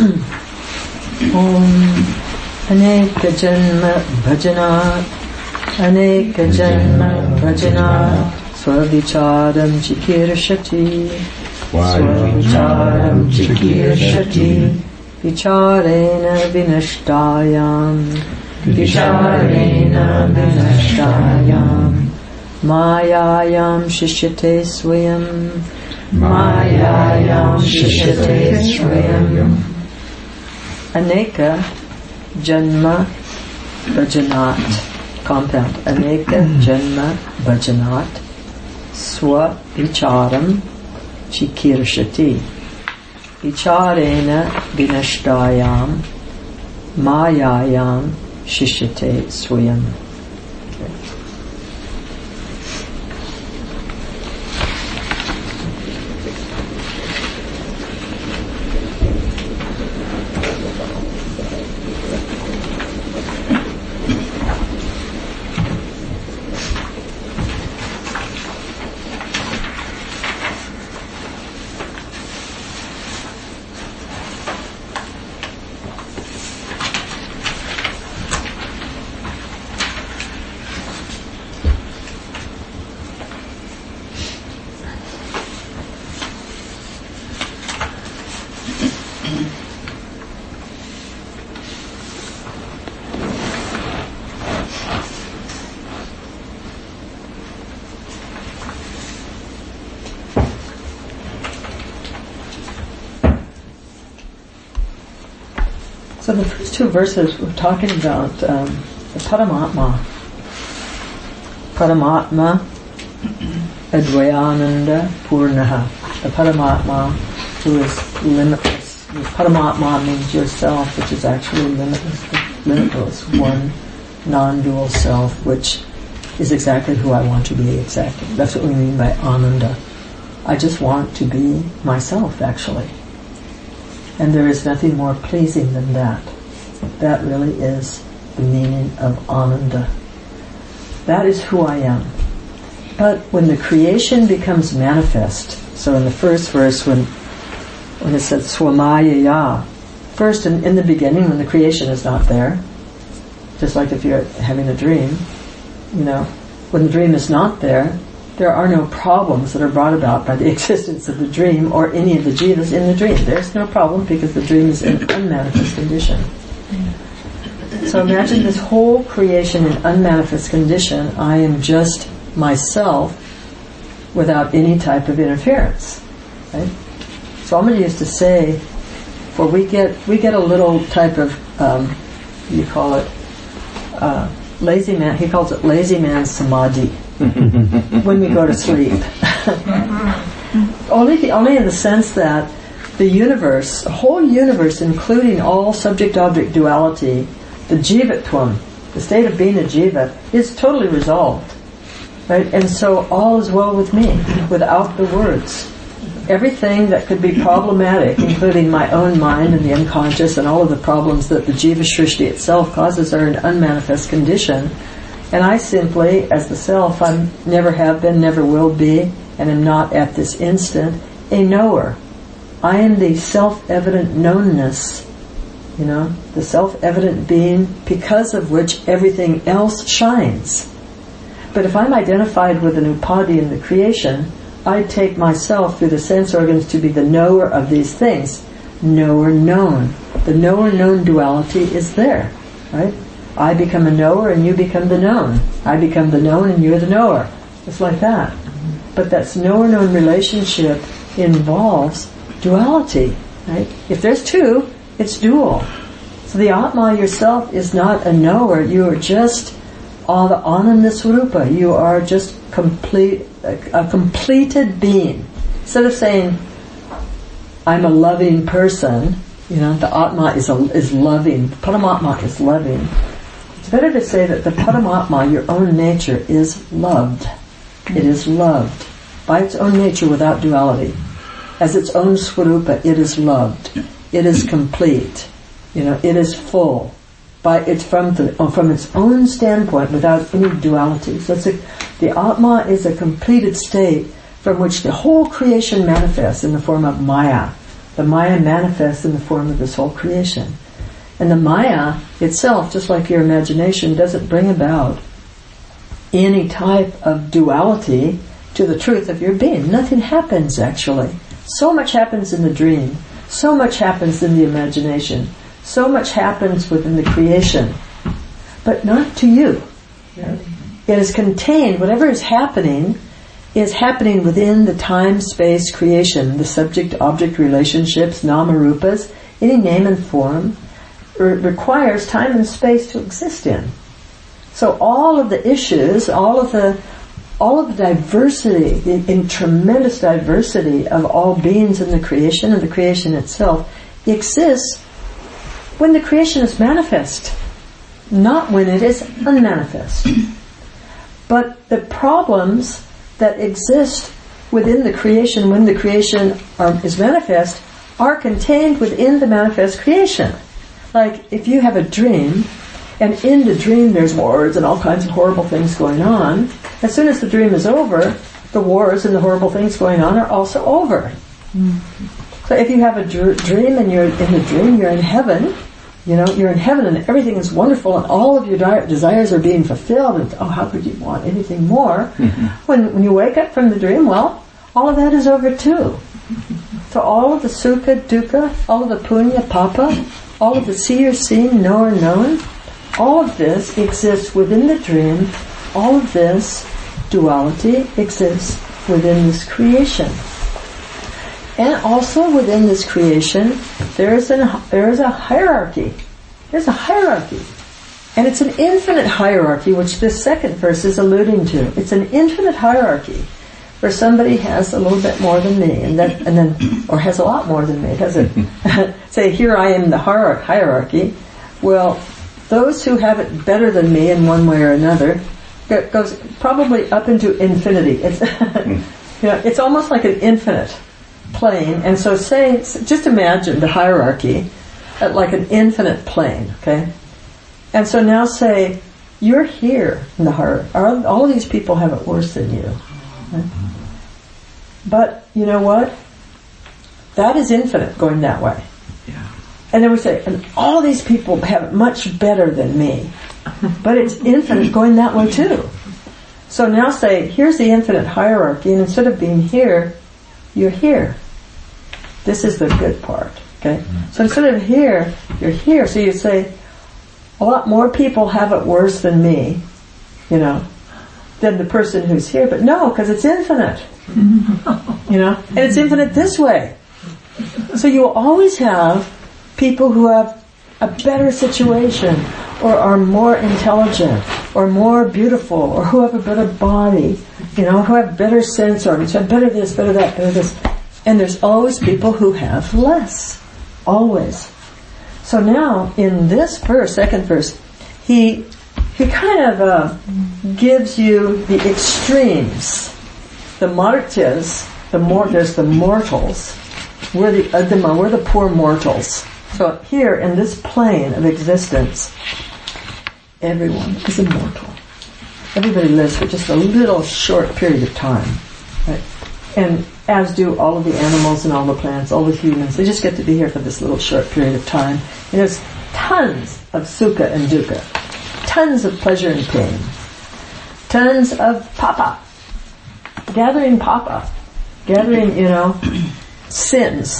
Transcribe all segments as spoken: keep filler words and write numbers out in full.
Om Aneka Janma Bhajanat Aneka Janma Bhajanat Swavicharam Chikirshati Swavicharam Chikirshati Vicharena Vinashtayam Vicharena Vinashtayam Mayayam Shishyate Swayam Mayayam Shishyate Swayam Aneka Janma Bhajanat compound Aneka Janma Bhajanat Swa Vicharam Chikirshati Vicharena Vinashtayam Mayayam Shishyate Swayam. So the first two verses we're talking about um, the Paramatma. Paramatma Advayananda Purnaha. The Paramatma who is limitless. The Paramatma means yourself, which is actually limitless, the limitless one non-dual self, which is exactly who I want to be exactly. That's what we mean by Ananda. I just want to be myself, actually. And there is nothing more pleasing than that. That really is the meaning of Ananda. That is who I am. But when the creation becomes manifest, so in the first verse when when it says Swamayaya, first in, in the beginning when the creation is not there, just like if you're having a dream, you know, when the dream is not there, there are no problems that are brought about by the existence of the dream or any of the jivas in the dream. There's no problem because the dream is in unmanifest condition. So imagine this whole creation in unmanifest condition. I am just myself without any type of interference. Right? Swamiji used to say, for we get we get a little type of, um, what do you call it, uh, lazy man, he calls it lazy man samadhi. When we go to sleep. only, only in the sense that the universe, the whole universe, including all subject-object duality, the jivatvam, the state of being a jiva, is totally resolved. Right? And so all is well with me, without the words. Everything that could be problematic, including my own mind and the unconscious and all of the problems that the jiva shrishti itself causes, are in unmanifest condition. And I simply, as the self, I never have been, never will be, and am not at this instant, a knower. I am the self-evident knownness, you know, the self-evident being because of which everything else shines. But if I'm identified with an upadhi in the creation, I take myself through the sense organs to be the knower of these things. Knower-known. The knower-known duality is there, right? I become a knower and you become the known. I become the known and you're the knower. It's like that. But that knower-known relationship involves duality, right? If there's two, it's dual. So the Atma yourself is not a knower. You are just all the Ananda Swarupa. You are just complete, a, a completed being. Instead of saying, I'm a loving person, you know, the Atma is a, is loving. Paramatma is loving. It's better to say that the Paramatma, your own nature, is loved. It is loved. By its own nature, without duality. As its own Swarupa, it is loved. It is complete. You know, it is full. By it's from the, from its own standpoint, without any duality. So it's a, the Atma is a completed state from which the whole creation manifests in the form of Maya. The Maya manifests in the form of this whole creation. And the Maya itself, just like your imagination, doesn't bring about any type of duality to the truth of your being. Nothing happens, actually. So much happens in the dream. So much happens in the imagination. So much happens within the creation. But not to you. It is contained, whatever is happening, is happening within the time-space creation, the subject-object relationships, nama-rupas, any name and form, re- requires time and space to exist in. So all of the issues, all of the all of the diversity, in, in tremendous diversity of all beings in the creation and the creation itself, exists when the creation is manifest, not when it is unmanifest. But the problems that exist within the creation when the creation are, is manifest are contained within the manifest creation. Like if you have a dream, and in the dream there's wars and all kinds of horrible things going on, as soon as the dream is over, the wars and the horrible things going on are also over. Mm-hmm. So if you have a dr- dream and you're in the dream, you're in heaven, you know, you're in heaven and everything is wonderful and all of your di- desires are being fulfilled and oh, how could you want anything more? Mm-hmm. When, when you wake up from the dream, well, all of that is over too. So all of the sukha, dukkha, all of the punya, papa, all of the seer, seen, knower, known, all of this exists within the dream. All of this duality exists within this creation. And also within this creation, there is, an, there is a hierarchy. There's a hierarchy. And it's an infinite hierarchy, which this second verse is alluding to. It's an infinite hierarchy where somebody has a little bit more than me, and then, and then, or has a lot more than me, has it? Say, here I am in the hierarchy. Well, those who have it better than me in one way or another, it goes probably up into infinity. It's, you know, it's almost like an infinite plane. And so say, just imagine the hierarchy at like an infinite plane, okay? And so now say, you're here in the hierarchy. All of these people have it worse than you. Right? But, you know what? That is infinite going that way. And then we say, and all these people have it much better than me. But it's infinite going that way too. So now say, here's the infinite hierarchy, and instead of being here, you're here. This is the good part, okay? So instead of here, you're here. So you say, a lot more people have it worse than me, you know, than the person who's here. But no, because it's infinite. You know? And it's infinite this way. So you will always have people who have a better situation, or are more intelligent, or more beautiful, or who have a better body, you know, who have better sense organs, who have better this, better that, better this. And there's always people who have less. Always. So now, in this verse, second verse, he he kind of uh, gives you the extremes. The martyrs, the mor- there's the mortals. We're the adama, we're the poor mortals. So here, in this plane of existence, everyone is immortal. Everybody lives for just a little short period of time. Right? And as do all of the animals and all the plants, all the humans. They just get to be here for this little short period of time. And there's tons of sukha and dukkha. Tons of pleasure and pain. Tons of papa. Gathering papa. Gathering, you know, sins.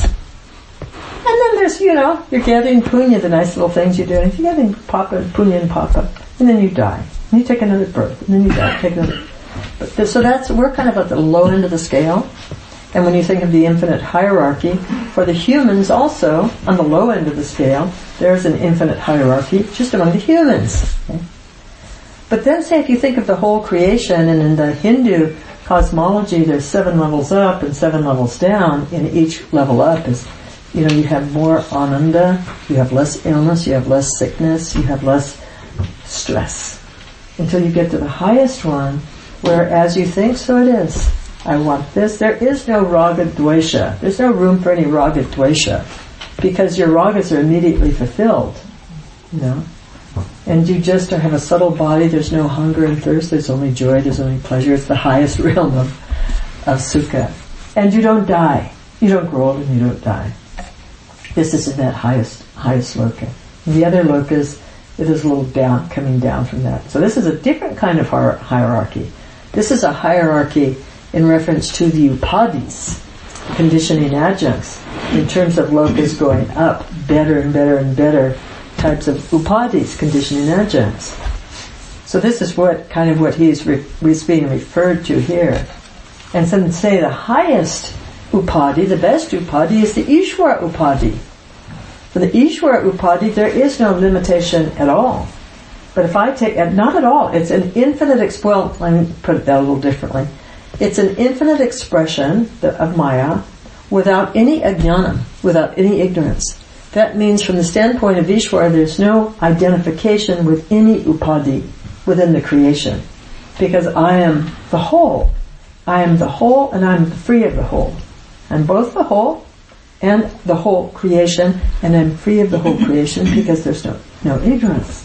And then there's, you know, you're gathering punya, the nice little things you do. And you're gathering papa, punya and papa. And then you die. And you take another birth. And then you die. Take another. But th- so that's, we're kind of at the low end of the scale. And when you think of the infinite hierarchy, for the humans also, on the low end of the scale, there's an infinite hierarchy just among the humans. Okay? But then say if you think of the whole creation, and in the Hindu cosmology there's seven levels up and seven levels down, and each level up is, you know, you have more ananda, you have less illness, you have less sickness, you have less stress. Until you get to the highest one, where as you think, so it is. I want this. There is no raga dvesha. There's no room for any raga dvesha, because your ragas are immediately fulfilled, you know. And you just have a subtle body. There's no hunger and thirst. There's only joy. There's only pleasure. It's the highest realm of, of sukha. And you don't die. You don't grow old and you don't die. This is in that highest highest loka. And the other lokas, it is a little down, coming down from that. So this is a different kind of hier- hierarchy. This is a hierarchy in reference to the upadis, conditioning adjuncts, in terms of lokas going up, better and better and better types of upadis, conditioning adjuncts. So this is what kind of what he's, re- he's being referred to here. And some say the highest upadi, the best upadi, is the Ishvara upadi. For the Ishvara upadi, there is no limitation at all. But if I take, not at all, it's an infinite, exp- well, let me put it that a little differently. It's an infinite expression of Maya without any ajnana, without any ignorance. That means from the standpoint of Ishvara, there's no identification with any upadi within the creation. Because I am the whole. I am the whole and I'm free of the whole. I'm both the whole and the whole creation, and I'm free of the whole creation because there's no, no ignorance.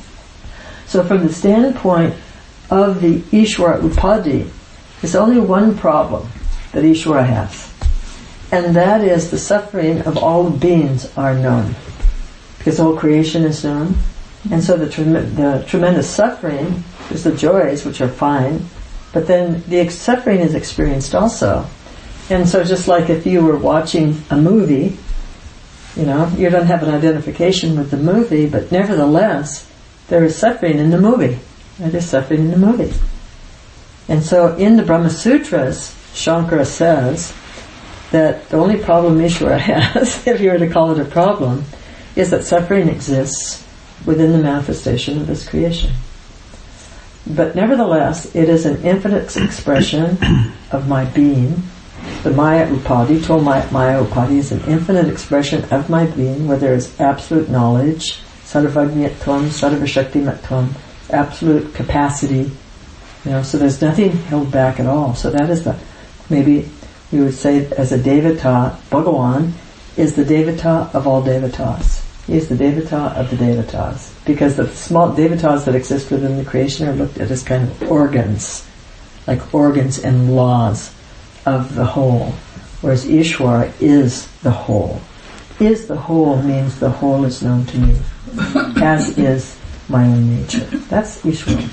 So from the standpoint of the Ishvara Upadi, there's only one problem that Ishvara has. And that is the suffering of all beings are known. Because all creation is known. And so the, trem- the tremendous suffering is the joys, which are fine, but then the ex- suffering is experienced also. And so just like if you were watching a movie, you know, you don't have an identification with the movie, but nevertheless, there is suffering in the movie. There is suffering in the movie. And so in the Brahma Sutras, Shankara says that the only problem Ishvara has, if you were to call it a problem, is that suffering exists within the manifestation of this creation. But nevertheless, it is an infinite expression of my being. The Maya Upadi, told Maya, Maya Upadi is an infinite expression of my being, where there is absolute knowledge, sarvajñatvam, sarvashaktimatvam, absolute capacity. You know, so there's nothing held back at all. So that is the, maybe we would say as a Devata, Bhagavan is the Devata of all Devatas. He is the Devata of the Devatas. Because the small Devatas that exist within the creation are looked at as kind of organs, like organs and laws of the whole. Whereas Ishvara is the whole. Is the whole means the whole is known to me, as is my own nature. That's Ishvara.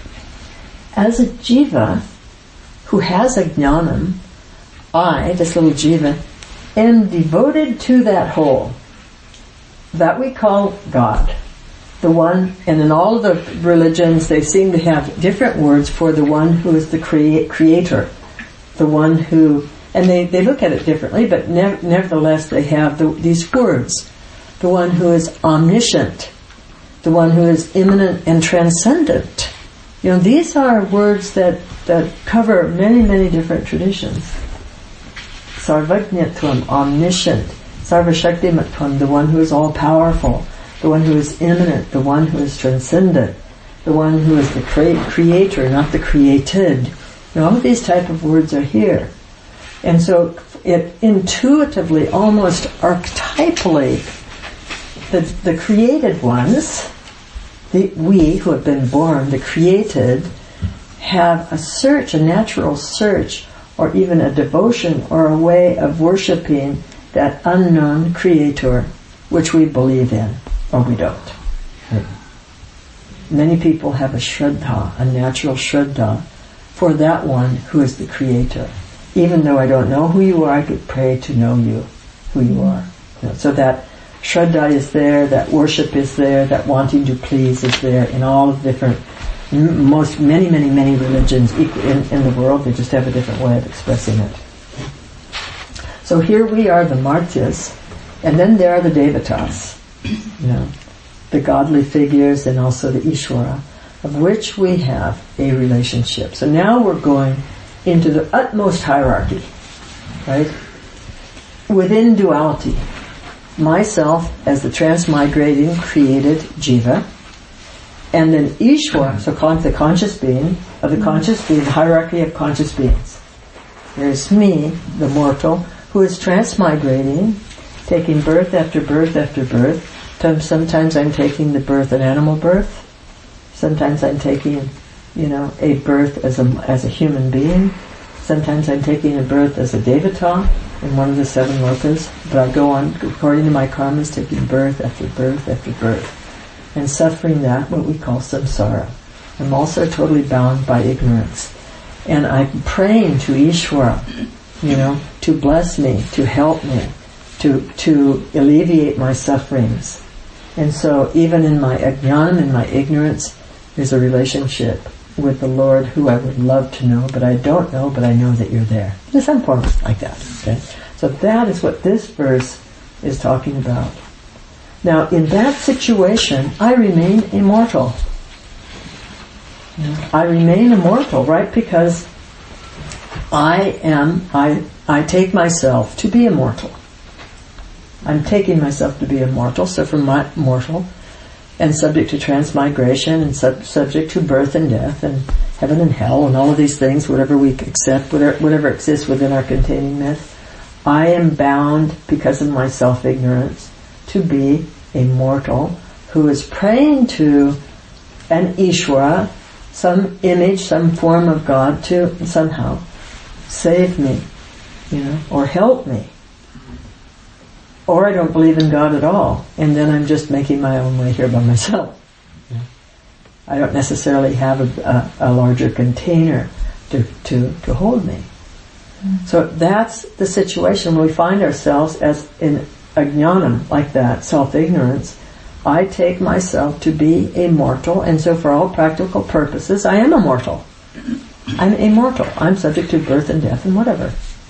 As a jiva who has a jnanam, I, this little jiva, am devoted to that whole. That we call God. The one, and in all of the religions they seem to have different words for the one who is the crea- creator. The one who, and they, they look at it differently, but ne- nevertheless they have the, these words. The one who is omniscient. The one who is immanent and transcendent. You know, these are words that, that cover many, many different traditions. Sarvajñatvam, omniscient. Sarvashaktimatvam, the one who is all-powerful. The one who is immanent. The one who is transcendent. The one who is the cre- creator, not the created. You know, all of these type of words are here. And so it intuitively, almost archetypally, the, the created ones, the, we who have been born, the created, have a search, a natural search, or even a devotion or a way of worshipping that unknown creator, which we believe in, or we don't. Many people have a shraddha, a natural shraddha, for that one who is the creator. Even though I don't know who you are, I could pray to know you, who you are. You know, so that shraddha is there, that worship is there, that wanting to please is there in all of the different, most, many, many, many religions in, in the world. They just have a different way of expressing it. So here we are, the Martyas, and then there are the Devatas, you know, the godly figures and also the Ishvara, of which we have a relationship. So now we're going into the utmost hierarchy, right? Within duality, myself as the transmigrating created jiva, and then Ishvara, so the conscious being, of the conscious being, the hierarchy of conscious beings. There's me, the mortal, who is transmigrating, taking birth after birth after birth. Sometimes I'm taking the birth, an animal birth. Sometimes I'm taking, you know, a birth as a as a human being. Sometimes I'm taking a birth as a devata, in one of the seven lokas, but I go on, according to my karmas, taking birth after birth after birth, and suffering that, what we call samsara. I'm also totally bound by ignorance. And I'm praying to Ishvara, you know, to bless me, to help me, to to alleviate my sufferings. And so even in my ajnanam, in my ignorance, there's a relationship with the Lord who I would love to know, but I don't know, but I know that you're there. There's some form like that. Okay? So that is what this verse is talking about. Now, in that situation, I remain immortal. I remain immortal, right? Because I am, I, I take myself to be immortal. I'm taking myself to be immortal, so from my mortal, and subject to transmigration, and sub- subject to birth and death, and heaven and hell, and all of these things, whatever we accept, whatever, whatever exists within our containing myth, I am bound, because of my self-ignorance, to be a mortal who is praying to an Ishvara, some image, some form of God, to somehow save me, you know, or help me. Or I don't believe in God at all, and then I'm just making my own way here by myself. Yeah. I don't necessarily have a, a, a larger container to, to, to hold me. Mm. So that's the situation when we find ourselves as in ajnanam, like that, self-ignorance. I take myself to be a mortal, and so for all practical purposes, I am a mortal. I'm immortal. I'm subject to birth and death and whatever.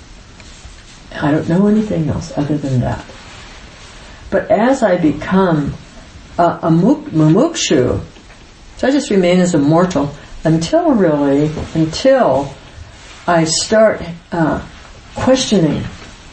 I don't know anything else other than that. But as I become a, a mumukshu, so I just remain as a mortal until really, until I start uh, questioning,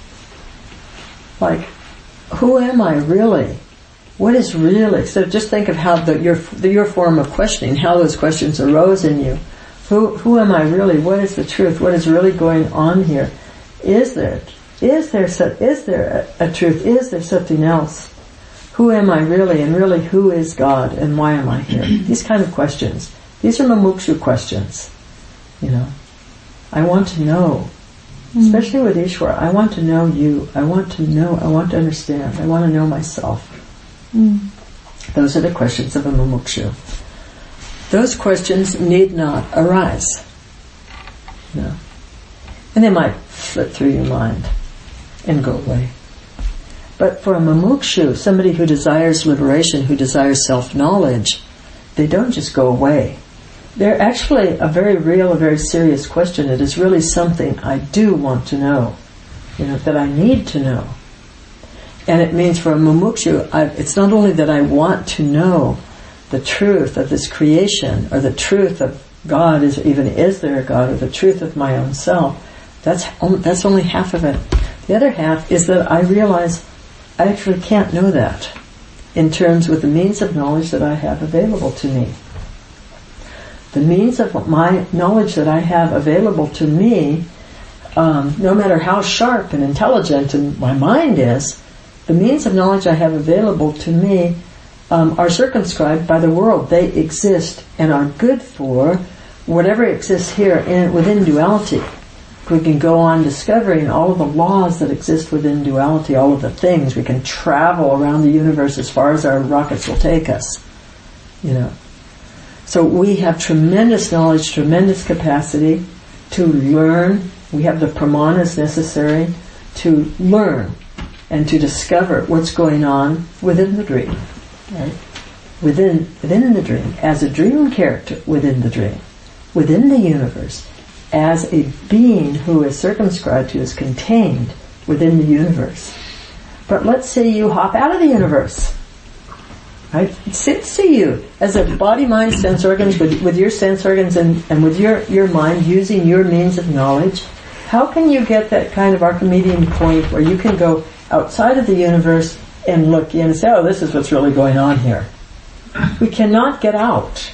like, who am I really? What is really? So just think of how the, your the, your form of questioning, how those questions arose in you. Who who am I really? What is the truth? What is really going on here? Is there is there is there a, a truth? Is there something else? Who am I really? And really, who is God? And why am I here? These kind of questions. These are mumukshu questions. You know, I want to know, especially with Ishvara. I want to know you. I want to know. I want to understand. I want to know myself. Mm. Those are the questions of a mumukshu. Those questions need not arise. No. And they might flit through your mind and go away. But for a mumukshu, somebody who desires liberation, who desires self-knowledge, they don't just go away. They're actually a very real, a very serious question. It is really something I do want to know, you know, that I need to know. And it means for a mumukshu, I, it's not only that I want to know the truth of this creation, or the truth of God, is even is there a God, or the truth of my own self. That's only, that's only half of it. The other half is that I realize I actually can't know that in terms with the means of knowledge that I have available to me. The means of my knowledge that I have available to me, um, no matter how sharp and intelligent and my mind is, the means of knowledge I have available to me um, are circumscribed by the world. They exist and are good for whatever exists here in, within duality. We can go on discovering all of the laws that exist within duality, all of the things. We can travel around the universe as far as our rockets will take us. You know. So we have tremendous knowledge, tremendous capacity to learn. We have the pramanas necessary to learn and to discover what's going on within the dream. Right? Within, within the dream, as a dream character within the dream, within the universe, as a being who is circumscribed, who is contained within the universe. But let's say you hop out of the universe. Right? See, see you as a body, mind, sense organs, with, with your sense organs and, and with your, your mind using your means of knowledge. How can you get that kind of Archimedean point where you can go outside of the universe and look in and say, oh, this is what's really going on here? We cannot get out.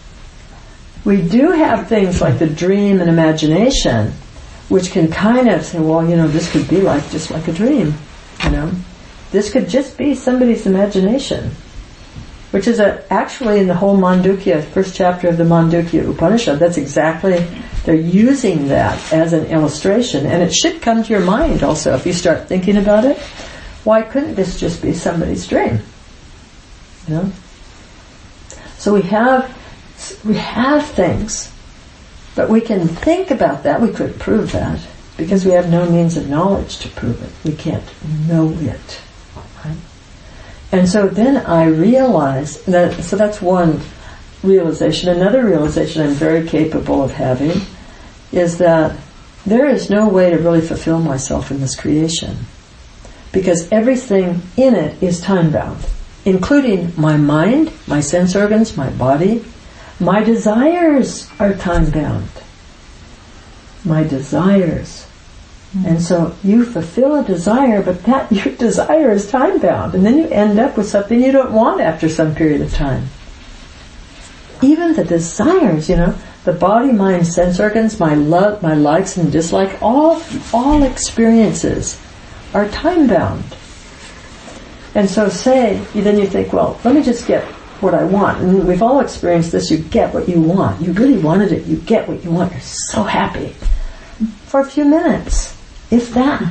We do have things like the dream and imagination, which can kind of say, well, you know, this could be like just like a dream, you know. This could just be somebody's imagination. which is a, actually in the whole Mandukya, first chapter of the Mandukya Upanishad, that's exactly, they're using that as an illustration, and it should come to your mind also if you start thinking about it. Why couldn't this just be somebody's dream? You know? So we have, we have things, but we can think about that. We couldn't prove that because we have no means of knowledge to prove it. We can't know it. Right? And so then I realized that, so that's one realization. Another realization I'm very capable of having is that there is no way to really fulfill myself in this creation, because everything in it is time-bound, including my mind, my sense organs, my body. My desires are time-bound. My desires. Mm-hmm. And so you fulfill a desire, but that your desire is time-bound. And then you end up with something you don't want after some period of time. Even the desires, you know, the body, mind, sense organs, my love, my likes and dislikes, all, all experiences are time-bound. And so say, then you think, well, let me just get what I want. And we've all experienced this. You get what you want. You really wanted it. You get what you want. You're so happy. For a few minutes. If that.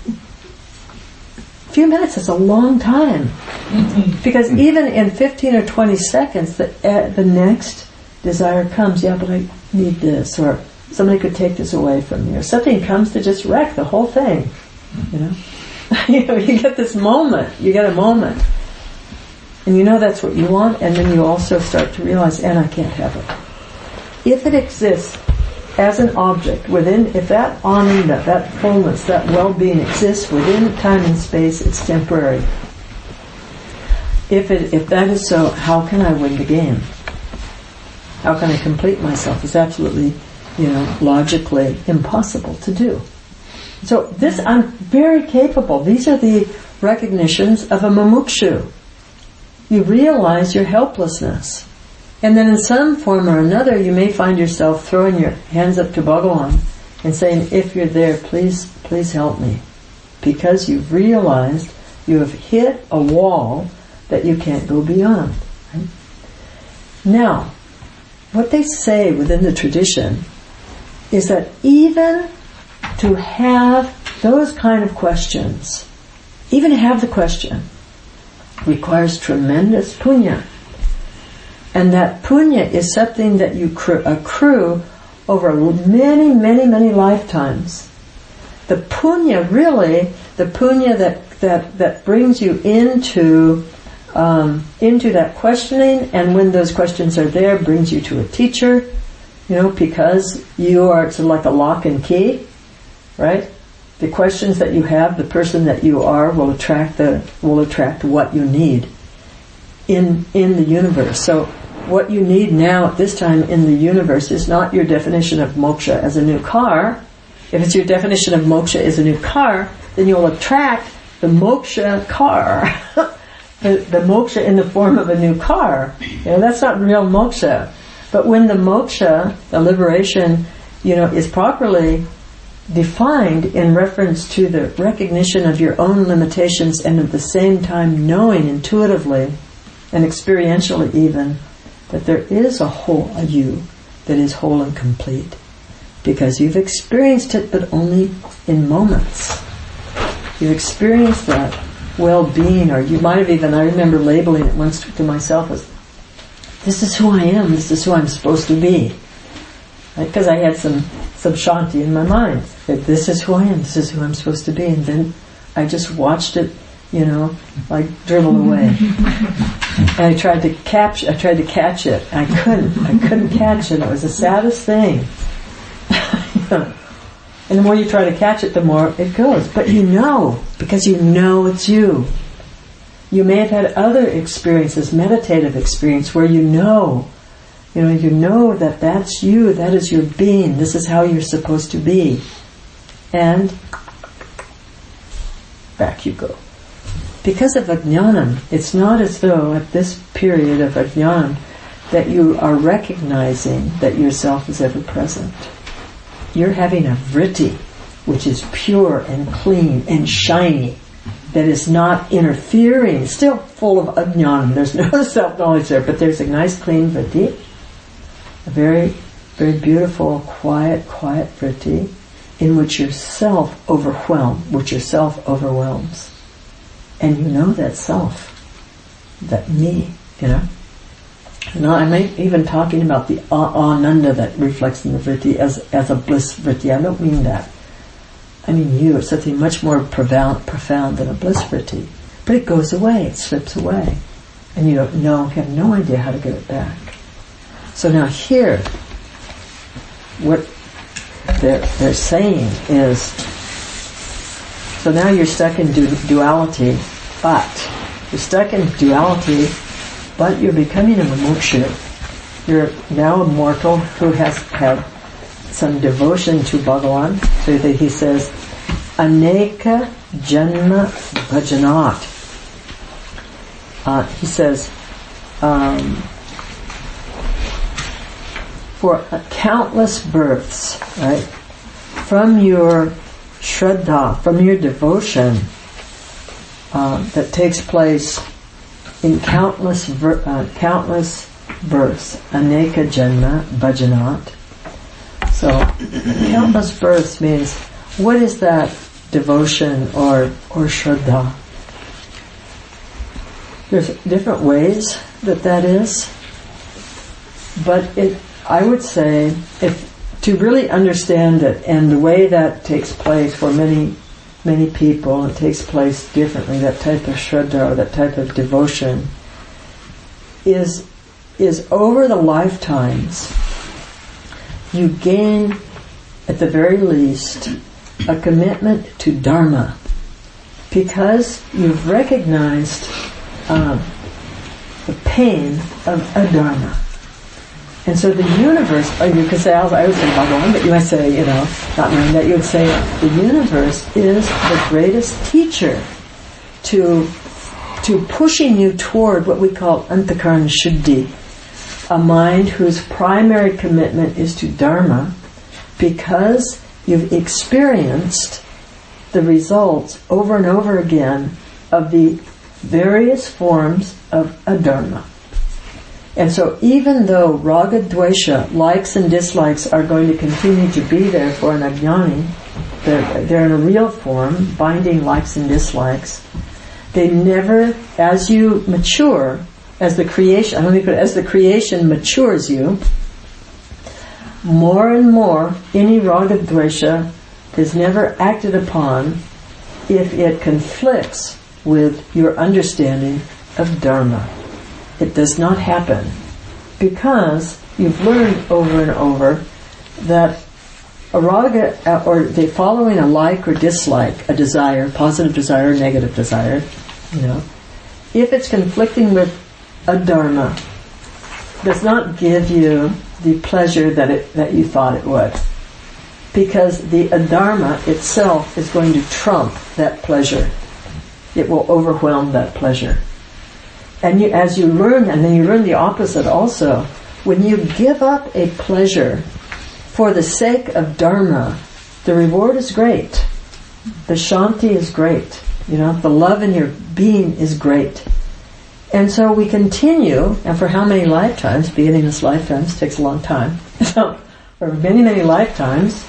A few minutes is a long time. Because even in fifteen or twenty seconds, the, uh, the next desire comes. Yeah, but I need this. Or somebody could take this away from me. Or something comes to just wreck the whole thing. You know? You know, you get this moment. You get a moment. And you know that's what you want, and then you also start to realize, and I can't have it. If it exists as an object within, if that ananda, that fullness, that well-being exists within time and space, it's temporary. If it, if that is so, how can I win the game? How can I complete myself? It's absolutely, you know, logically impossible to do. So this, I'm very capable. These are the recognitions of a mumukshu. You realize your helplessness. And then in some form or another, you may find yourself throwing your hands up to Bhagavan and saying, if you're there, please, please help me. Because you've realized you have hit a wall that you can't go beyond. Right? Now, what they say within the tradition is that even to have those kind of questions, even to have the question, requires tremendous punya. And that punya is something that you accrue over many, many, many lifetimes. The punya, really, the punya that that, that brings you into um, into that questioning, and when those questions are there, brings you to a teacher, you know, because you are sort of like a lock and key, right? The questions that you have, the person that you are, will attract the will attract what you need in in the universe. So what you need now at this time in the universe is not your definition of moksha as a new car. If it's your definition of moksha as a new car, then you'll attract the moksha car, the, the moksha in the form of a new car. You know, that's not real moksha. But when the moksha, the liberation, you know, is properly defined in reference to the recognition of your own limitations and at the same time knowing intuitively and experientially even that there is a whole, a you that is whole and complete, because you've experienced it but only in moments. You've experienced that well-being, or you might have even, I remember labeling it once to myself as, this is who I am, this is who I'm supposed to be. Because right? I had some some shanti in my mind that this is who I am, this is who I'm supposed to be, and then I just watched it, you know, like dribble away. And I tried to catch, I tried to catch it. I couldn't. I couldn't catch it. It was the saddest thing. And the more you try to catch it, the more it goes. But you know, because you know it's you. You may have had other experiences, meditative experience, where you know. You know, you know that that's you, that is your being, this is how you're supposed to be. And back you go. Because of ajnanam, it's not as though at this period of ajnanam that you are recognizing that yourself is ever present. You're having a vritti, which is pure and clean and shiny. that is not interfering, still full of ajnana. There's no self-knowledge there, but there's a nice clean vritti, a very, very beautiful, quiet, quiet vritti, in which yourself overwhelm, which yourself overwhelms. And you know that self, that me, you know. Now I'm even talking about the ananda that reflects in the vritti as, as a bliss vritti. I don't mean that. I mean you, it's something much more profound, profound than a bliss vritti. But it goes away, it slips away. And you don't know, you have no idea how to get it back. So now here, what they're, they're saying is, so now you're stuck in du- duality, but you're stuck in duality, but you're becoming a mumukshu. You're now a mortal who has had some devotion to Bhagavan. So that he says, Aneka Janma Bhajanat. Uh, he says, um, for uh, countless births, right, from your shraddha, from your devotion uh, that takes place in countless ver- uh, countless births, Aneka Janma Bhajanat. So, countless births means, what is that devotion or or shraddha? There's different ways that that is, but it, I would say, if to really understand it, and the way that takes place for many, many people, it takes place differently, that type of shraddha or that type of devotion, is is over the lifetimes, you gain, at the very least, a commitment to Dharma, because you've recognized um, the pain of adharma. And so the universe, or you could say, I would say Bhagavan, but you might say, you know, not knowing that, you would say the universe is the greatest teacher to to pushing you toward what we call antakarana shuddhi, a mind whose primary commitment is to Dharma, because you've experienced the results over and over again of the various forms of adharma. And so even though raga dvesha, likes and dislikes, are going to continue to be there for an ajnani, they're, they're in a real form, binding likes and dislikes, they never, as you mature, as the creation, let me put it, as the creation matures you, more and more, any raga dvesha is never acted upon if it conflicts with your understanding of Dharma. It does not happen because you've learned over and over that a raga, or the following a like or dislike, a desire, positive desire, negative desire, you know, if it's conflicting with adharma, does not give you the pleasure that it that you thought it would, because the adharma itself is going to trump that pleasure. It will overwhelm that pleasure. And you, as you learn, and then you learn the opposite also, when you give up a pleasure for the sake of Dharma, the reward is great. The shanti is great. You know, the love in your being is great. And so we continue, and for how many lifetimes, beginning this lifetime, this takes a long time, so for many, many lifetimes,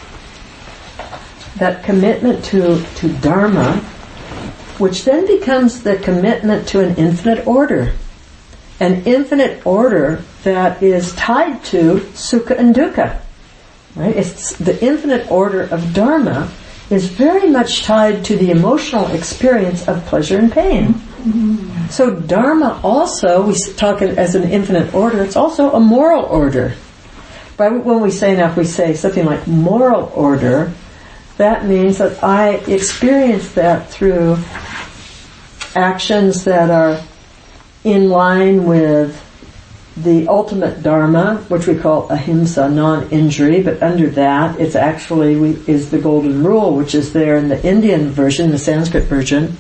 that commitment to, to Dharma, which then becomes the commitment to an infinite order. An infinite order that is tied to sukha and dukkha. Right? It's the infinite order of Dharma is very much tied to the emotional experience of pleasure and pain. Mm-hmm. So Dharma also, we talk it as an infinite order, it's also a moral order. But when we say, now if we say something like moral order, that means that I experience that through actions that are in line with the ultimate Dharma, which we call ahimsa, non-injury, but under that it's actually we, is the golden rule, which is there in the Indian version, the Sanskrit version.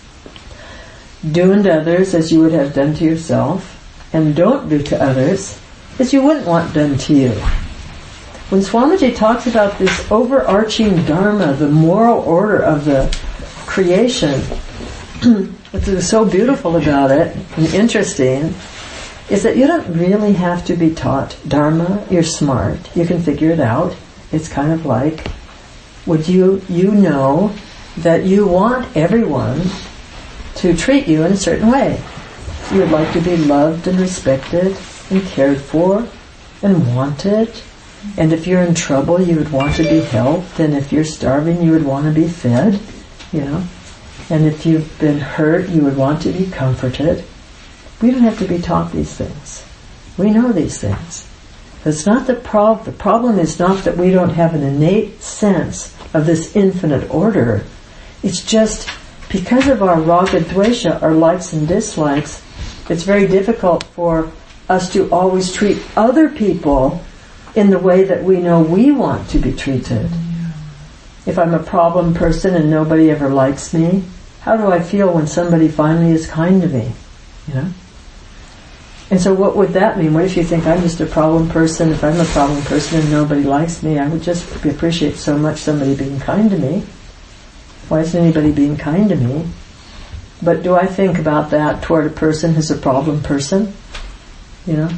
Do unto others as you would have done to yourself, and don't do to others as you wouldn't want done to you. When Swamiji talks about this overarching Dharma, the moral order of the creation, what is so beautiful about it and interesting is that you don't really have to be taught Dharma. You're smart. You can figure it out. It's kind of like, would you, you know that you want everyone to treat you in a certain way. You would like to be loved and respected and cared for and wanted. And if you're in trouble, you would want to be helped. And if you're starving, you would want to be fed, you know. And if you've been hurt, you would want to be comforted. We don't have to be taught these things. We know these things. It's not the problem. The problem is not that we don't have an innate sense of this infinite order. It's just because of our raga dvesha, our likes and dislikes, it's very difficult for us to always treat other people in the way that we know we want to be treated. If I'm a problem person and nobody ever likes me, how do I feel when somebody finally is kind to me? You know? And so what would that mean? What if you think I'm just a problem person? If I'm a problem person and nobody likes me, I would just appreciate so much somebody being kind to me. Why isn't anybody being kind to me? But do I think about that toward a person who's a problem person? You know?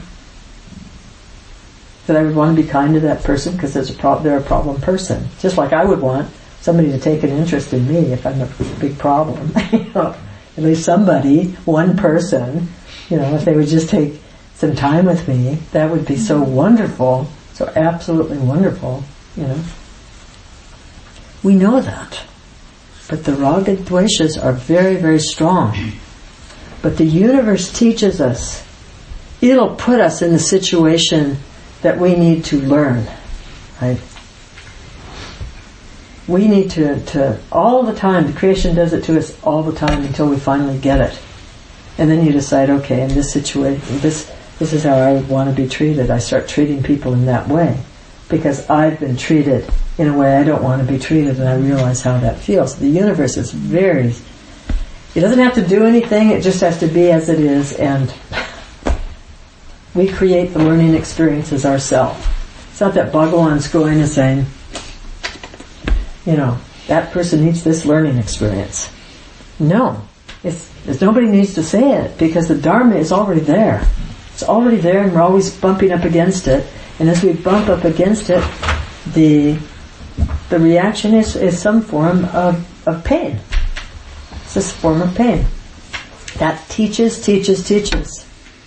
That I would want to be kind to that person because there's a pro- they're a problem person. Just like I would want somebody to take an interest in me if I'm a big problem. You know? At least somebody, one person, you know, if they would just take some time with me, that would be so wonderful, so absolutely wonderful, you know. We know that. But the raga dveshas are very, very strong. But the universe teaches us, it'll put us in the situation that we need to learn, right? We need to, to, all the time, the creation does it to us all the time until we finally get it. And then you decide, okay, in this situation, this, this is how I would want to be treated. I start treating people in that way. Because I've been treated in a way I don't want to be treated, and I realize how that feels. The universe is very, it doesn't have to do anything, it just has to be as it is, and we create the learning experiences ourselves. It's not that Bhagawan's going and saying, you know, that person needs this learning experience. No. It's, it's nobody needs to say it, because the Dharma is already there. It's already there, and we're always bumping up against it. And as we bump up against it, the the reaction is, is some form of, of pain. It's this form of pain. That teaches, teaches, teaches.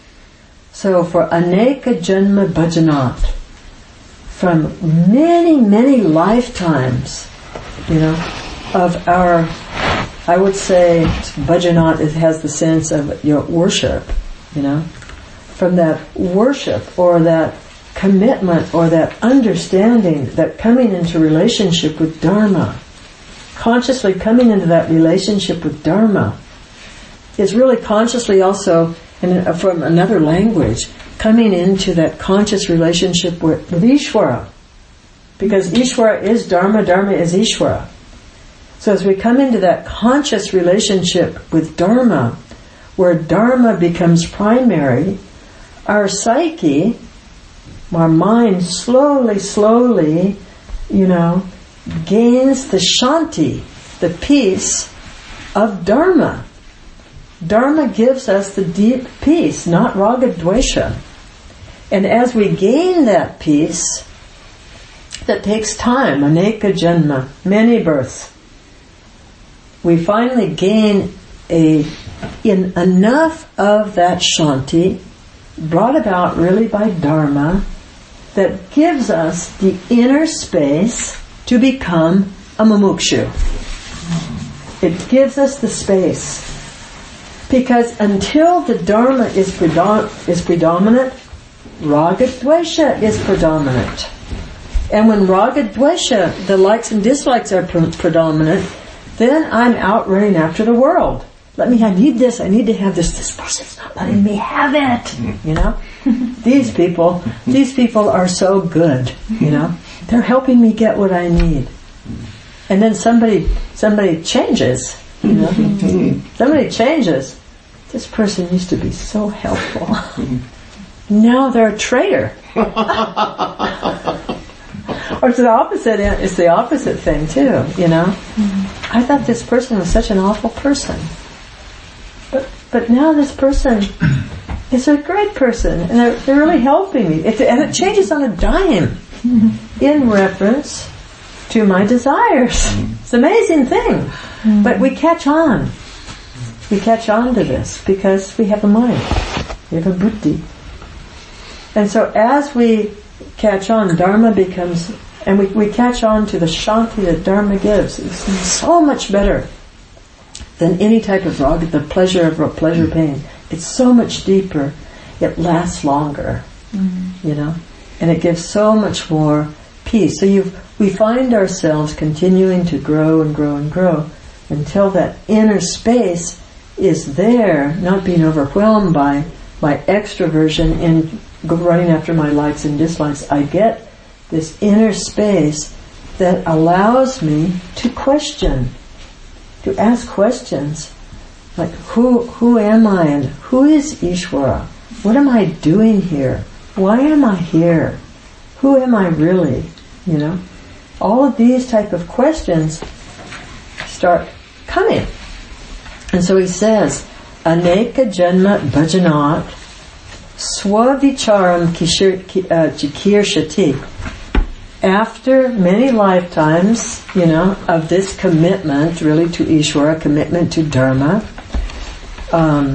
So for aneka janma bhajanat, from many, many lifetimes, you know, of our, I would say, bhajanat, it has the sense of your worship, you know, from that worship or that commitment or that understanding, that coming into relationship with Dharma, consciously coming into that relationship with Dharma, is really consciously also, in, uh, from another language, coming into that conscious relationship with, with Ishvara. Because Ishvara is Dharma, Dharma is Ishvara. So as we come into that conscious relationship with Dharma, where Dharma becomes primary, our psyche, our mind slowly, slowly, you know, gains the shanti, the peace of Dharma. Dharma gives us the deep peace, not raga dvesha. And as we gain that peace, that takes time, aneka janma, many births, we finally gain a in enough of that shanti, brought about really by Dharma, that gives us the inner space to become a mumukshu. It gives us the space. Because until the Dharma is, predom- is predominant, raga dvesha is predominant. And when raga dvesha, the likes and dislikes are pre- predominant, then I'm out running after the world. Let me, I need this, I need to have this, this person's not letting me have it, you know? These people, these people are so good, you know? They're helping me get what I need. And then somebody, somebody changes, you know? Somebody changes. This person used to be so helpful. Now they're a traitor. Or it's the opposite, it's the opposite thing too, you know? I thought this person was such an awful person. but now this person is a great person, and they're, they're really helping me. It, and it changes on a dime in reference to my desires. It's an amazing thing. Mm-hmm. But we catch on. We catch on to this because we have a mind. We have a buddhi. And so as we catch on, Dharma becomes, and we, we catch on to the shanti that Dharma gives. It's so much better than any type of raga, the pleasure of pleasure pain. It's so much deeper. It lasts longer, mm-hmm. you know, and it gives so much more peace. So you, we find ourselves continuing to grow and grow and grow until that inner space is there, not being overwhelmed by my extroversion and running after my likes and dislikes. I get this inner space that allows me to question, to ask questions. Like, who who am I and who is Ishvara? What am I doing here? Why am I here? Who am I really? You know? All of these type of questions start coming. And so he says, Aneka Janma Bhajanat Swavicharam Jikir Shati. After many lifetimes, you know, of this commitment, really to Ishvara, commitment to Dharma, um,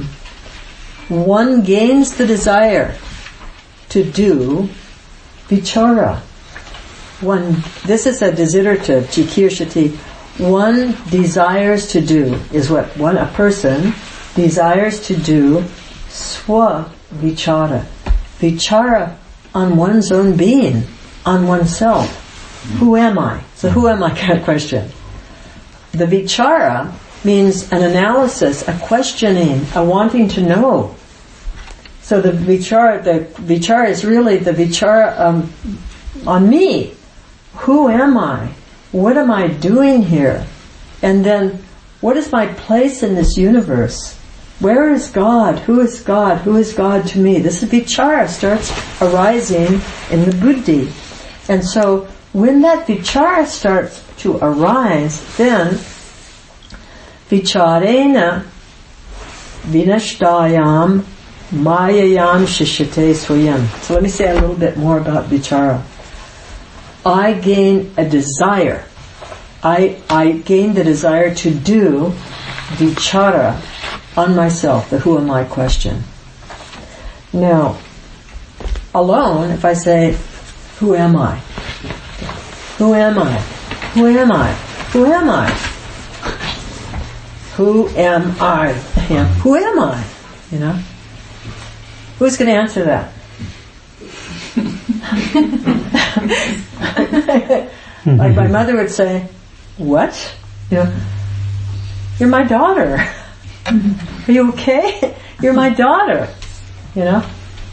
one gains the desire to do vichara. One, this is a desiderative, jikir shati. One desires to do, is what one, a person desires to do swa vichara. Vichara on one's own being, on oneself. Who am I? So who am I kind of question. The vichara means an analysis, a questioning, a wanting to know. So the vichara, the vichara is really the vichara um, on me. Who am I? What am I doing here? And then, what is my place in this universe? Where is God? Who is God? Who is God to me? This is vichara starts arising in the buddhi. And so, when that vichara starts to arise, then vicharena vinashtayam mayayam shishyate swayam. So let me say a little bit more about vichara. I gain a desire. I I gain the desire to do vichara on myself, the who am I question. Now, alone, if I say, who am I? Who am I? Who am I? Who am I? Who am I? Yeah. Who am I? You know? Who's going to answer that? Like my mother would say, what? You know, you're my daughter. Are you okay? You're my daughter. You know?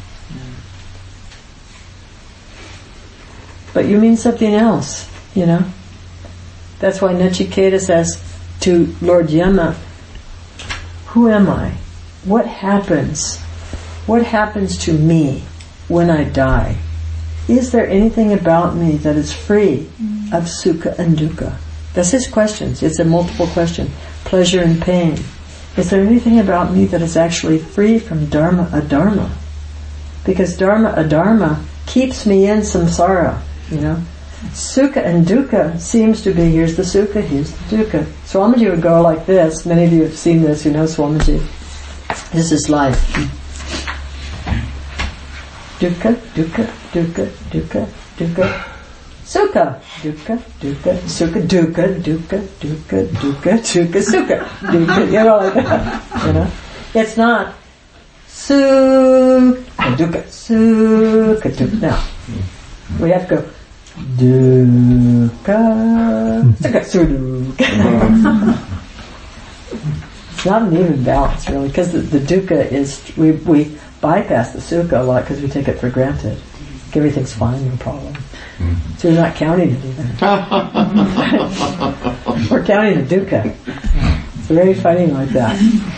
But you mean something else, you know? That's why Nachiketa says to Lord Yama, who am I? What happens? What happens to me when I die? Is there anything about me that is free of sukha and dukkha? That's his questions. It's a multiple question. Pleasure and pain. Is there anything about me that is actually free from dharma adharma? Because dharma adharma keeps me in samsara, you know. Sukha and dukkha seems to be, here's the sukha, here's the dukkha. Swamiji would go like this. Many of you have seen this, you know Swamiji. This is life. Dukkha, dukkha, dukkha, dukkha, dukkha. Sukha, dukkha, dukkha, sukha, dukkha, dukkha, dukkha, dukkha, dukkha, sukha, dukkha, you know, like that. You know? It's not sukha, dukkha, sukha, dukkha. Now, we have to go dukkha, sukha, sukha. It's not an even balance, really, because the, the dukkha is, we, we bypass the sukha a lot because we take it for granted. Everything's fine, no problem. Mm-hmm. So we're not counting it either. We're counting the dukkha. It's very funny like that.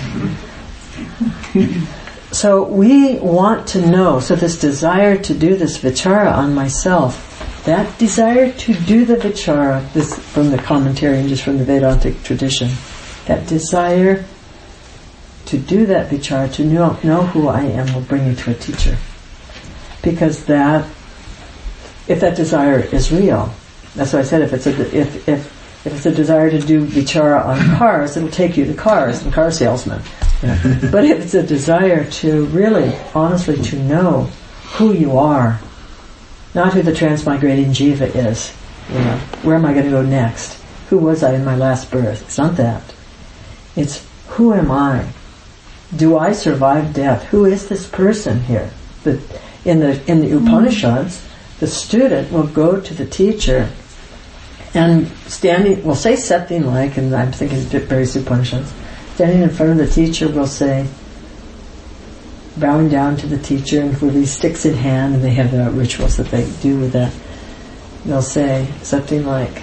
So we want to know, so this desire to do this vichara on myself, that desire to do the vichara, this from the commentary and just from the Vedantic tradition, that desire to do that vichara, to know, know who I am, will bring you to a teacher. Because that, if that desire is real, that's why I said if it's a, if, if, if it's a desire to do vichara on cars, it'll take you to cars and car salesmen. You know? But if it's a desire to really, honestly, to know who you are, not who the transmigrating jiva is, you know, where am I going to go next? Who was I in my last birth? It's not that. It's who am I? Do I survive death? Who is this person here? The, in the in the Upanishads, the student will go to the teacher and standing, will say something like, and I'm thinking various Upanishads, standing in front of the teacher will say, bowing down to the teacher, and with these sticks in hand, and they have the rituals that they do with that, they'll say something like,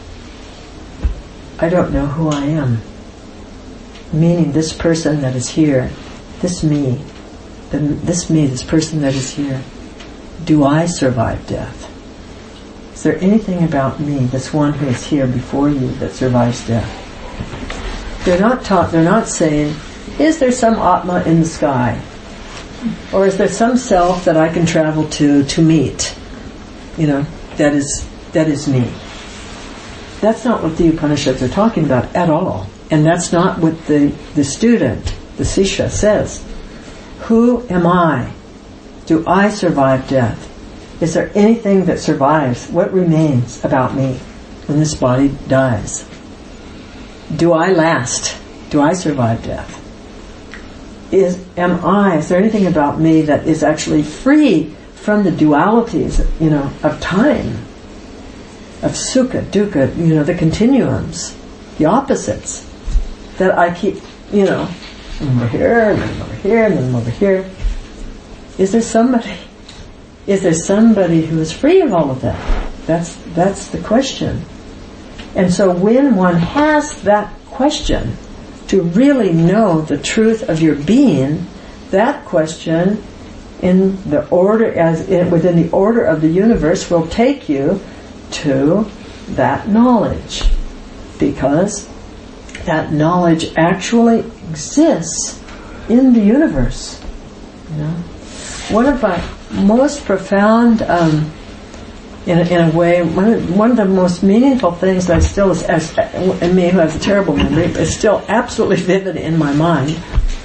I don't know who I am. Meaning this person that is here, this me, the, this me, this person that is here, do I survive death? Is there anything about me, this one who is here before you, that survives death? They're not taught, they're not saying, is there some Atma in the sky? Or is there some self that I can travel to, to meet? You know, that is, that is me. That's not what the Upanishads are talking about at all. And that's not what the, the student, the Sisha, says. Who am I? Do I survive death? Is there anything that survives? What remains about me when this body dies? Do I last? Do I survive death? Is, am I, is there anything about me that is actually free from the dualities, you know, of time? Of sukha, dukkha, you know, the continuums, the opposites, that I keep, you know, I'm over here, and then I'm over here, and then I'm over here. Is there somebody, is there somebody who is free of all of that? That's, that's the question. And so when one has that question, to really know the truth of your being, that question, in the order, as in, within the order of the universe, will take you to that knowledge, because that knowledge actually exists in the universe. You know, one of my most profound, um, in, a, in a way, one of, one of the most meaningful things that I still, as, as and me who has a terrible memory, is still absolutely vivid in my mind,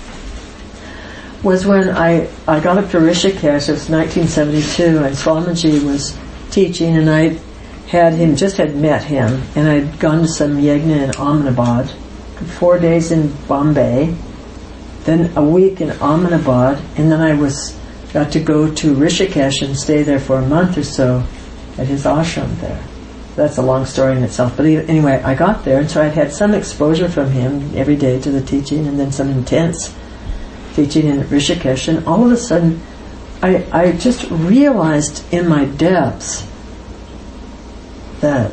was when I I got up to Rishikesh. It was nineteen seventy-two, and Swamiji was teaching, and I had him, just had met him, and I'd gone to some yajna in Ahmedabad, four days in Bombay, then a week in Ahmedabad, and then I was got to go to Rishikesh and stay there for a month or so at his ashram there. That's a long story in itself, but anyway, I got there, and so I'd had some exposure from him every day to the teaching, and then some intense teaching in Rishikesh, and all of a sudden I, I just realized in my depths that,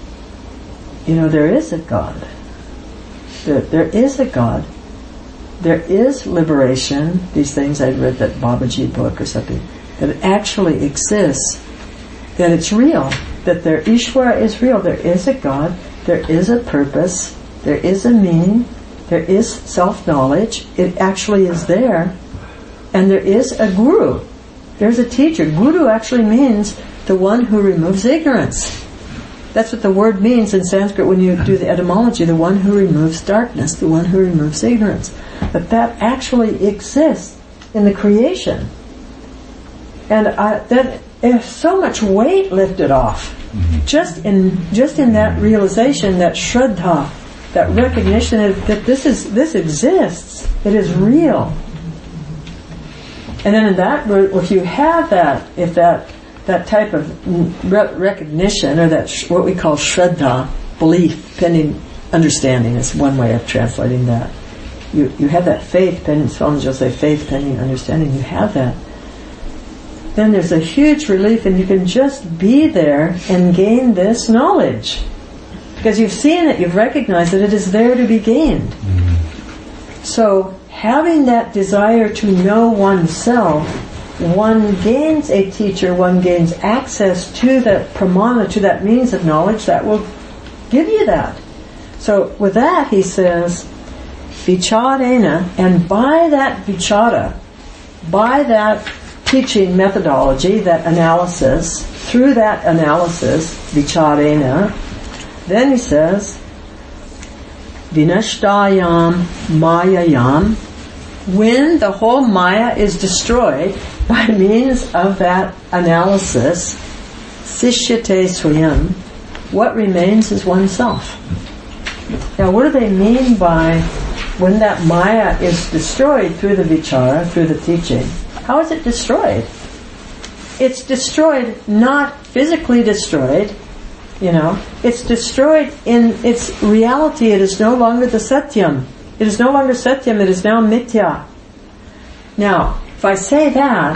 you know, there is a God. There, there is a God. There is liberation. These things, I read that Babaji book or something, that it actually exists, that it's real, that there, Ishvara is real. There is a God. There is a purpose. There is a meaning. There is self-knowledge. It actually is there. And there is a guru. There's a teacher. Guru actually means the one who removes ignorance. That's what the word means in Sanskrit when you do the etymology, the one who removes darkness, the one who removes ignorance. But that actually exists in the creation. And I, that is so much weight lifted off. Mm-hmm. Just in just in that realization, that shraddha, that recognition that, that this is this exists. It is real. And then in that, if you have that, if that that type of re- recognition, or that sh- what we call shraddha, belief pending understanding, is one way of translating that. You you have that faith pending, Swamiji will say faith pending understanding, you have that. Then there's a huge relief, and you can just be there and gain this knowledge. Because you've seen it, you've recognized that it is there to be gained. Mm-hmm. So having that desire to know oneself, one gains a teacher, one gains access to that pramana, to that means of knowledge that will give you that. So with that, he says, vicharena, and by that vichara, by that teaching methodology, that analysis, through that analysis, vicharena, then he says, vinashtayam mayayam, when the whole Maya is destroyed by means of that analysis, sishyate swayam, what remains is oneself. Now, what do they mean by when that Maya is destroyed through the vichara, through the teaching? How is it destroyed? It's destroyed, not physically destroyed, you know. It's destroyed in its reality. It is no longer the satyam. It is no longer satyam. It is now mithya. Now, if I say that,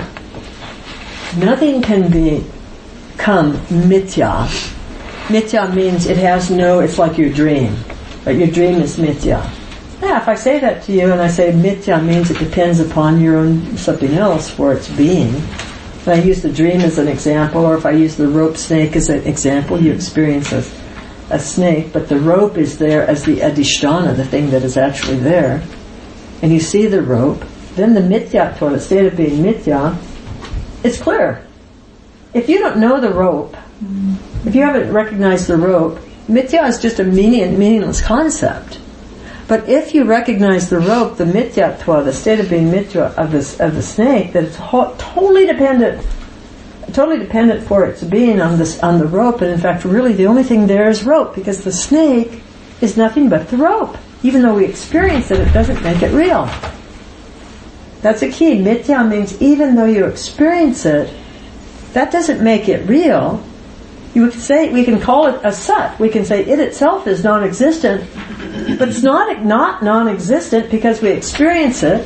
nothing can become mithya. Mithya means it has no, it's like your dream. But your dream is mithya. Yeah, if I say that to you and I say mithya means it depends upon your own something else for its being. If I use the dream as an example, or if I use the rope snake as an example, you experience a, a snake, but the rope is there as the adhisthana, the thing that is actually there. And you see the rope, then the mithyatva, the state of being mithya, it's clear. If you don't know the rope, if you haven't recognized the rope, mithya is just a meaning, meaningless concept. But if you recognize the rope, the mithyatva, the state of being mithya of the, of the snake, that it's ho- totally dependent, totally dependent for its being on this, on the rope, and in fact really the only thing there is rope, because the snake is nothing but the rope. Even though we experience it, it doesn't make it real. That's a key. Mithya means even though you experience it, that doesn't make it real. You would say, we can call it a sat. We can say it itself is non-existent, but it's not not non-existent because we experience it.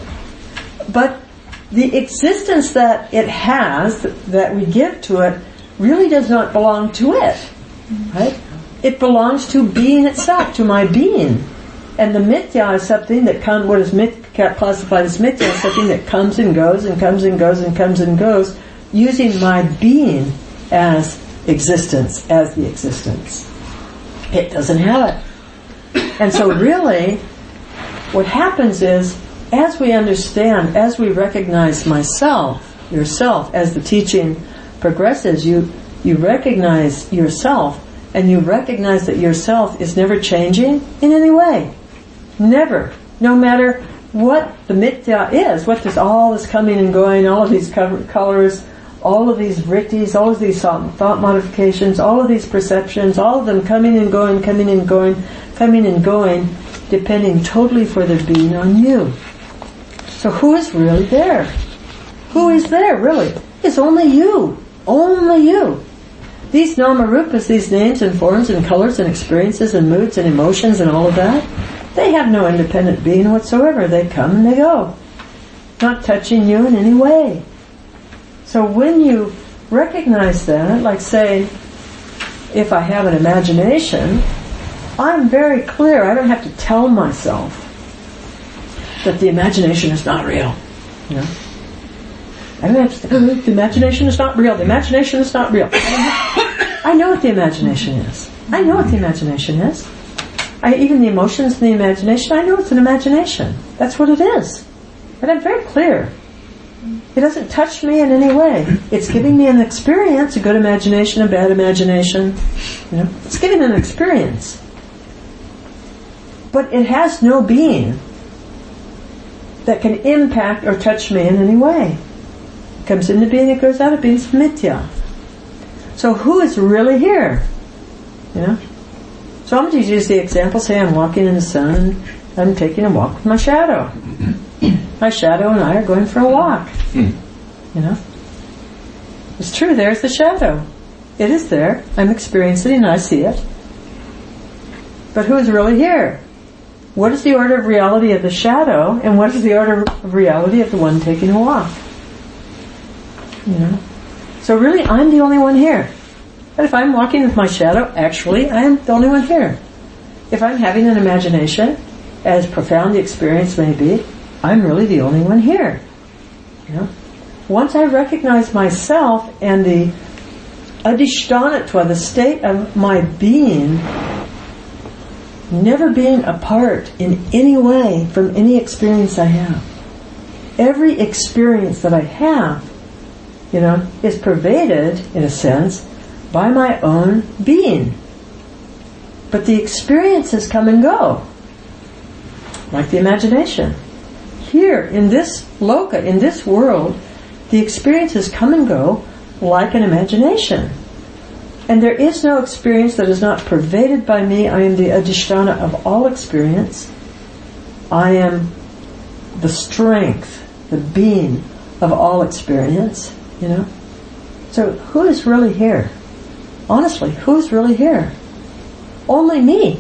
But the existence that it has, that we give to it, really does not belong to it, right? It belongs to being itself, to my being. And the mithya is something that comes. What is mithya, classified as mithya? Is something that comes and goes and comes and goes and comes and goes, using my being as existence, as the existence. It doesn't have it. And so really, what happens is, as we understand, as we recognize myself, yourself, as the teaching progresses, you, you recognize yourself, and you recognize that yourself is never changing in any way. Never. No matter what the mithya is, what this all is coming and going, all of these colors, all of these vrittis, all of these thought modifications, all of these perceptions, all of them coming and going, coming and going, coming and going, depending totally for their being on you. So who is really there? Who is there, really? It's only you. Only you. These namarupas, these names and forms and colors and experiences and moods and emotions and all of that, they have no independent being whatsoever. They come and they go. Not touching you in any way. So when you recognize that, like say, if I have an imagination, I'm very clear. I don't have to tell myself that the imagination is not real. You know? I don't have to say, oh, the imagination is not real. The imagination is not real. I know what the imagination is. I know what the imagination is. I, even the emotions in the imagination, I know it's an imagination. That's what it is. And I'm very clear. It doesn't touch me in any way. It's giving me an experience, a good imagination, a bad imagination. You know, it's giving an experience. But it has no being that can impact or touch me in any way. It comes into being, it goes out of being. It's mithya. So who is really here? You know? So I'm going to use the example, say I'm walking in the sun, I'm taking a walk with my shadow. My shadow and I are going for a walk. You know? It's true, there's the shadow. It is there. I'm experiencing it and I see it. But who is really here? What is the order of reality of the shadow, and what is the order of reality of the one taking a walk? You know? So really, I'm the only one here. But if I'm walking with my shadow, actually, I am the only one here. If I'm having an imagination, as profound the experience may be, I'm really the only one here. You know? Once I recognize myself and the adhisthanattva, the state of my being, never being apart in any way from any experience I have. Every experience that I have, you know, is pervaded, in a sense, by my own being. But the experiences come and go, like the imagination. Here, in this loka, in this world, the experiences come and go like an imagination. And there is no experience that is not pervaded by me. I am the adhisthana of all experience. I am the strength, the being of all experience, you know. So who is really here? Honestly, who's really here? Only me.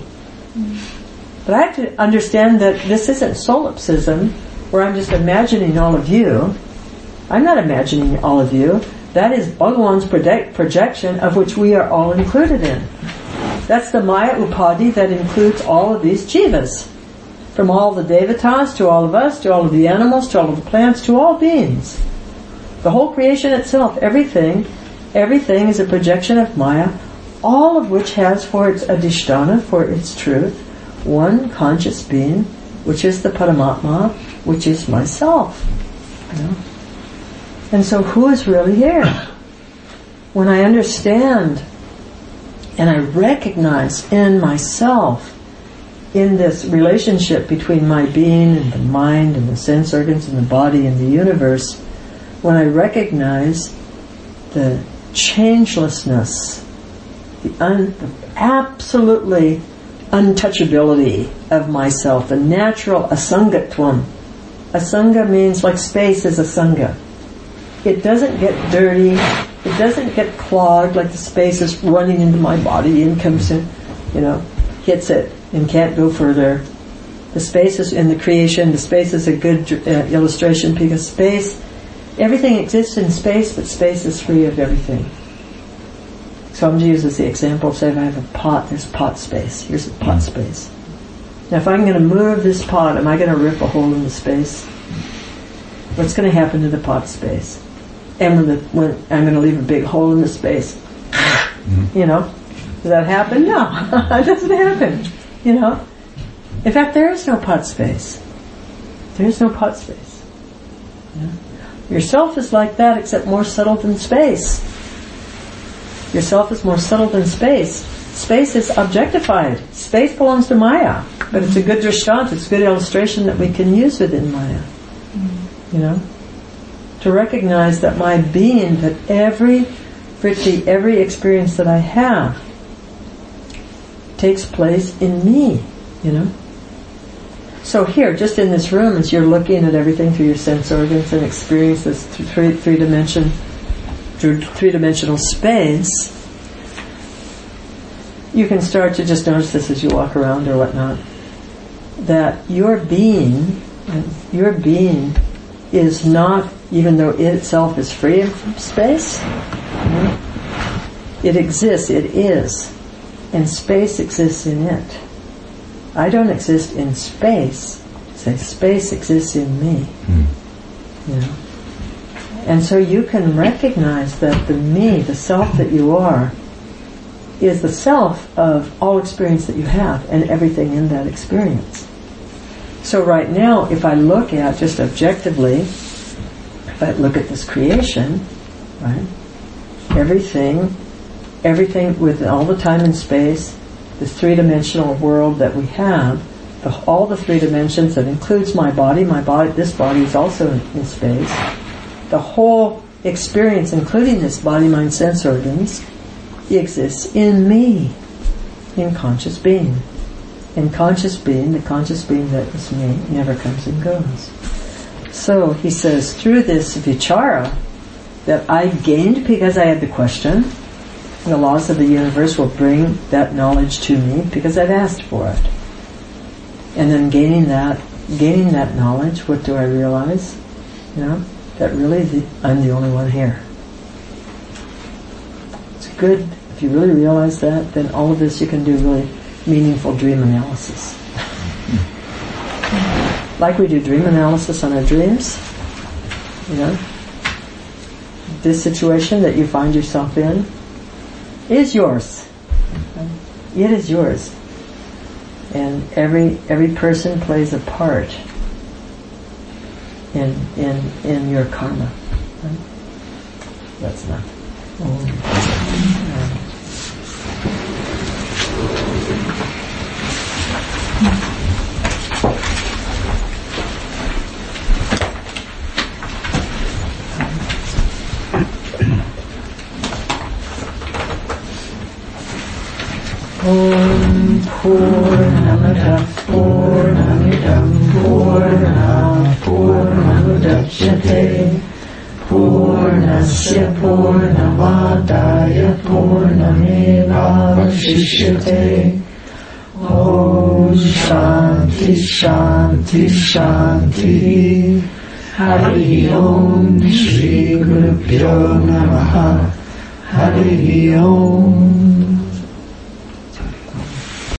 But I have to understand that this isn't solipsism, where I'm just imagining all of you. I'm not imagining all of you. That is Bhagawan's project- projection, of which we are all included in. That's the Maya Upadhi that includes all of these jivas. From all the devatas, to all of us, to all of the animals, to all of the plants, to all beings. The whole creation itself, everything, everything is a projection of Maya, all of which has for its adhisthana, for its truth, one conscious being, which is the Paramatma, which is myself. You know? And so who is really here? When I understand and I recognize in myself, in this relationship between my being and the mind and the sense organs and the body and the universe, when I recognize the changelessness, the, un, the absolutely untouchability of myself, the natural asangatvam. Asanga means like space is asanga. It doesn't get dirty, it doesn't get clogged like the space is running into my body and comes in, you know, hits it and can't go further. The space is in the creation, the space is a good uh, illustration, because space, everything exists in space, but space is free of everything. Swamiji uses the example of, say, if I have a pot, there's pot space. Here's a pot space. Now if I'm going to move this pot, am I going to rip a hole in the space? What's going to happen to the pot space? And when, the, when I'm going to leave a big hole in the space, mm-hmm. you know, does that happen? No, it doesn't happen. You know, in fact, there is no pot space. There is no pot space. You know? Yourself is like that, except more subtle than space. Yourself is more subtle than space. Space is objectified. Space belongs to Maya, but it's a good drishtanta, it's a good illustration that we can use within Maya. You know, to recognize that my being, that every vritti, every experience that I have takes place in me, you know. So here, just in this room, as you're looking at everything through your sense organs and experience this three, three dimension, through three-dimensional space, you can start to just notice this as you walk around or whatnot, that your being, your being is not, even though it itself is free from space, it exists, it is, and space exists in it. I don't exist in space, say space exists in me. Mm. You know? And so you can recognize that the me, the self that you are, is the self of all experience that you have and everything in that experience. So right now, if I look at, just objectively, if I look at this creation, right, everything, everything with all the time and space, this three-dimensional world that we have, the, all the three dimensions, that includes my body, my body, this body is also in, in space, the whole experience, including this body, mind, sense organs, exists in me, in conscious being. In conscious being, the conscious being that is me, never comes and goes. So he says, through this vichara that I gained because I had the question, the laws of the universe will bring that knowledge to me because I've asked for it. And then gaining that, gaining that knowledge, what do I realize? You know, that really the, I'm the only one here. It's good, if you really realize that, then all of this you can do really meaningful dream analysis. Like we do dream analysis on our dreams, you know, this situation that you find yourself in is yours. It is yours. and every every person plays a part in in in your karma. Right? That's enough. Um, Om Purnamada Purnamidam Purnam Purnamudachyate Purnasya Purnamadaya Purnamevavashishyate. Om Shanti Shanti Shanti. Hari Om Shri Gurubhyo Namaha. Hari Om.